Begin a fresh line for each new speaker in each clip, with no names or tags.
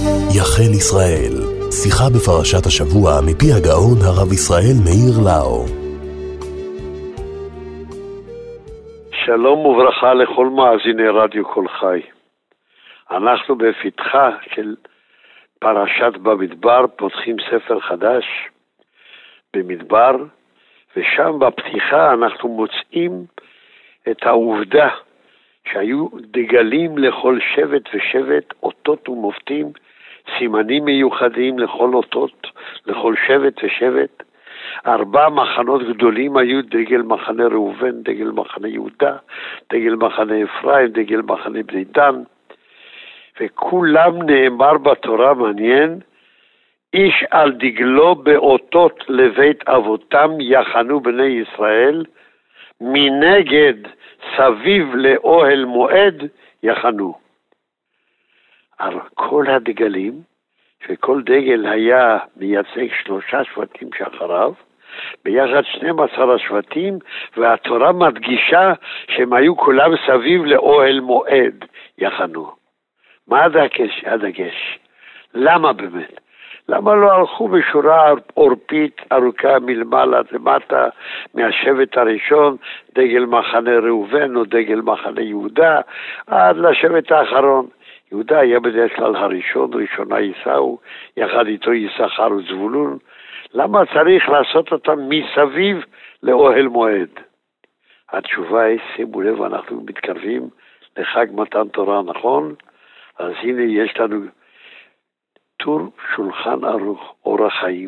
יחל ישראל, שיחה בפרשת השבוע מפי הגאון הרב ישראל מאיר לאו.
שלום וברכה לכל מאזיני רדיו כל חי. אנחנו בפתחה של פרשת במדבר, פותחים ספר חדש במדבר, ושם בפתיחה אנחנו מוצאים את העובדה שהיו דגלים לכל שבט ושבט, אותות ומופתים, סימנים מיוחדים לכל אותות, לכל שבט ושבט. 4 מחנות גדולים היו, דגל מחנה ראובן, דגל מחנה יהודה, דגל מחנה אפרים, דגל מחנה בני דן, וכולם נאמר בתורה, מעניין, איש על דגלו באותות לבית אבותם יחנו בני ישראל, מנגד סביב לאוהל מועד יחנו. על כל הדגלים, שכל דגל היה מייצג 3 שבטים שאחריו, ביחד 12 השבטים, והתורה מדגישה שהם היו כולם סביב לאוהל מועד יחנו. מה הדגש? למה באמת? למה לא הלכו בשורה אורפית ארוכה מלמעלה למטה, מהשבט הראשון, דגל מחנה ראובן או דגל מחנה יהודה, עד לשבט האחרון? יהודה היה בדרך כלל הראשון, ראשונה עיסאו, יחד איתו יששכר וזבולון. למה צריך לעשות אותם מסביב לאוהל מועד? התשובה היא, שימו לב, אנחנו מתקרבים לחג מתן תורה, נכון? אז הנה יש לנו טור שולחן ערוך, אורח חיים,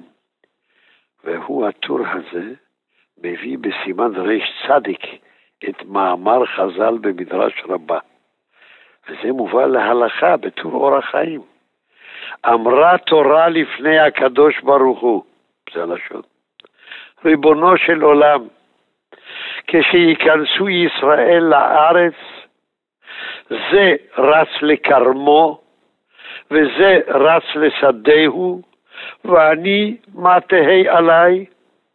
והוא הטור הזה מביא בסימן רש צדיק את מאמר חז"ל במדרש רבה, וזה מובא להלכה בטור אורח חיים. אמרה תורה לפני הקדוש ברוך הוא, זה הלשון, ריבונו של עולם, כשיכנסו ישראל לארץ, זה רץ לקרמו, וזה רץ לשדהו, ואני מה תהי עליי?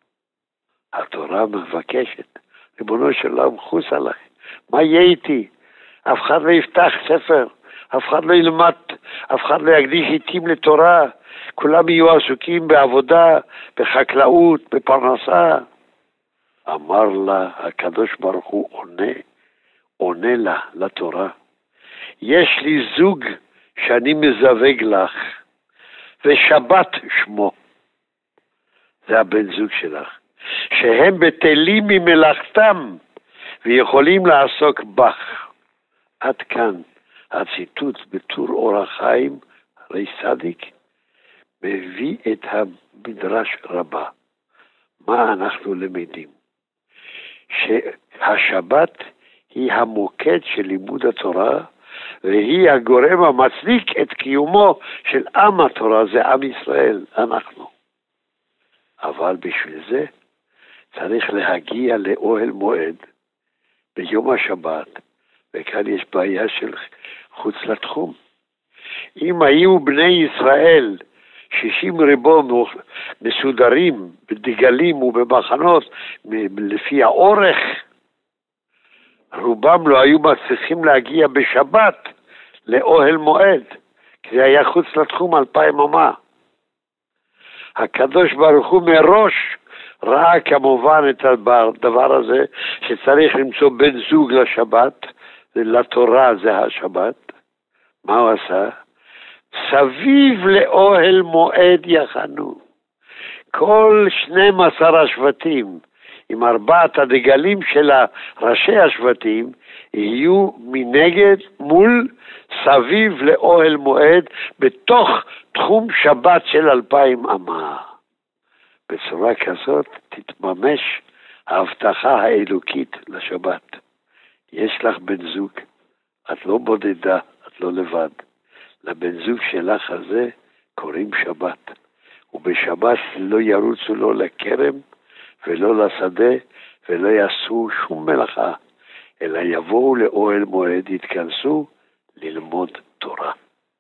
התורה מבקשת, ריבונו של עולם, חוס עליי, מה יהיה איתי? אף אחד לא יפתח ספר, אף אחד לא ילמד, אף אחד לא יקדיש עיתים לתורה, כולם יהיו עסוקים בעבודה, בחקלאות, בפרנסה. אמר לה הקדוש ברוך הוא, עונה לה, לתורה, יש לי זוג שאני מזווג לך, ושבת שמו, זה הבן זוג שלך, שהם בטלים ממלאכתם, ויכולים לעסוק בך. עד כאן הציטוט בטור אורח חיים, רש צדיק, מביא את המדרש רבה. מה אנחנו למדים? שהשבת היא המוקד של לימוד התורה, והיא הגורם המצדיק את קיומו של עם התורה, זה עם ישראל, אנחנו. אבל בשביל זה צריך להגיע לאוהל מועד ביום השבת, וכאן יש בעיה של חוץ לתחום. אם היו בני ישראל 60 ריבו מסודרים בדגלים ובמחנות לפי האורך, רובם לא היו מצליחים להגיע בשבת לאוהל מועד, כי זה היה חוץ לתחום 2000 אמה. הקדוש ברוך הוא מראש ראה כמובן את הדבר הזה, שצריך למצוא בן זוג לשבת, לתורה זה השבת. מה הוא עשה? סביב לאוהל מועד יחנו. כל 12 השבטים, עם 4 הדגלים של ראשי השבטים, יהיו מנגד מול סביב לאוהל מועד, בתוך תחום שבת של 2000 אמה. בצורה כזאת תתממש ההבטחה האלוקית לשבת. יש לך בן זוג, את לא בודדה, את לא לבד. לבן זוג שלך הזה קוראים שבת, ובשבת לא ירוצו לו לכרם ולא לשדה ולא יעשו שום מלאכה, אלא יבואו לאוהל מועד, יתכנסו ללמוד תורה.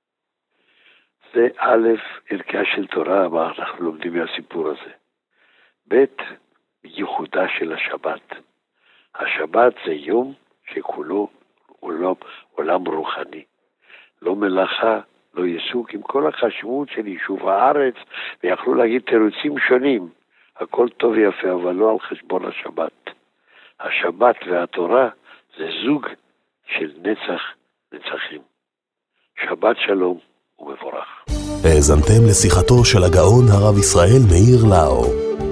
זה א', ערכה של תורה, מה אנחנו לומדים מהסיפור הזה. ב', ייחודה של השבת. השבת זה יום שכולו עולם רוחני. לא מלאכה, לא יסוק, עם כל החשיבות של יישוב הארץ, ויכלו להגיד תירוצים שונים. הכל טוב ויפה, אבל לא על חשבון השבת. השבת והתורה זה זוג של נצח נצחים. שבת שלום ומבורך.
האזנתם לשיחתו של הגאון הרב ישראל מאיר לאו.